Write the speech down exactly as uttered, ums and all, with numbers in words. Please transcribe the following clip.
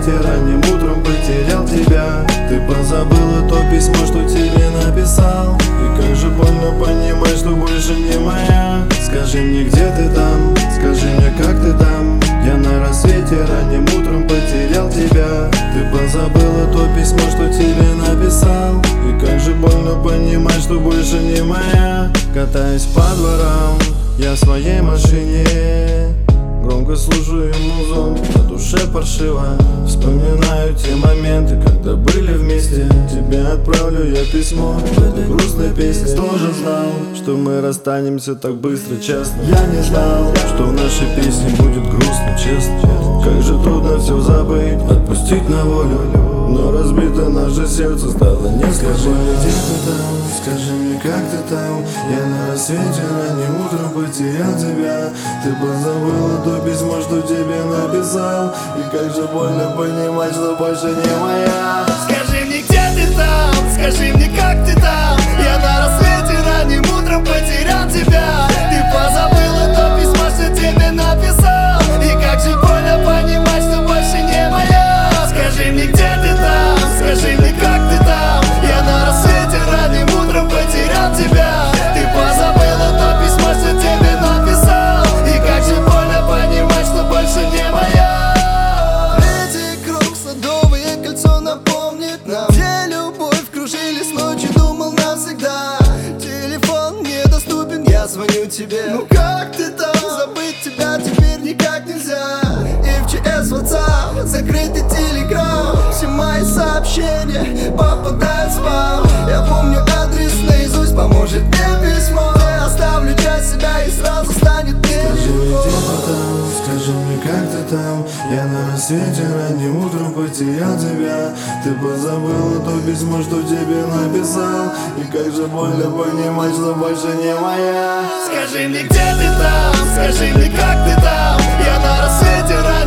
рассвете ранним утром потерял тебя. Ты позабыла то письмо, что тебе написал. И как же больно понимать, что больше не моя. Скажи мне, где ты там, скажи мне, как ты там. Я на рассвете ранним утром потерял тебя. Ты позабыла то письмо, что тебе написал. И как же больно понимать, что больше не моя. Катаюсь по дворам, я в своей машине. Громко слушаю музон, на душе паршиво. Вспоминаю те моменты, когда были вместе. Тебе отправлю я письмо в этой грустной песне. Тоже знал, что мы расстанемся так быстро, честно. Я не знал, что в нашей песне будет грустно, честно. Как же трудно все забыть, отпустить на волю. Но разбито наше сердце стало несколько. Скажи мне, где ты там, скажи мне, как ты там. Я на рассвете ранним утром потерял тебя. Ты позабыла то письмо, что тебе написал. И как же больно понимать, что больше не моя. Скажи мне, где ты там, скажи мне, как ты там. Я на рассвете ранним утром потерял тебя. Ты позабыла то письмо, что тебе написал. И как же больно понимать, что больше не моя. Скажи мне, где ты там, скажи мне, как ты там. Я на рассвете ранним утром потерял тебя. Ты позабыла то письмо, что тебе написал. И как же больно понимать, что больше не моя. Третий круг, Садовое кольцо напомнит нам, где любовь кружились ночью, думал навсегда. Телефон недоступен, я звоню тебе. Ну как ты там? Забыть тебя теперь никак нельзя. И в ЧС, WhatsApp, закрытый Telegram. Все мои сообщения попадают в спам. Я помню адрес наизусть, поможет мне письмо. Я оставлю часть себя и сразу станет мне легко. Скажи мне, как ты там. Я на рассвете ранним утром потерял тебя. Ты позабыла то письмо, что тебе написал. И как же больно понимать, что больше не моя. Скажи мне, где ты там, скажи мне, как ты там. Я на рассвете ранним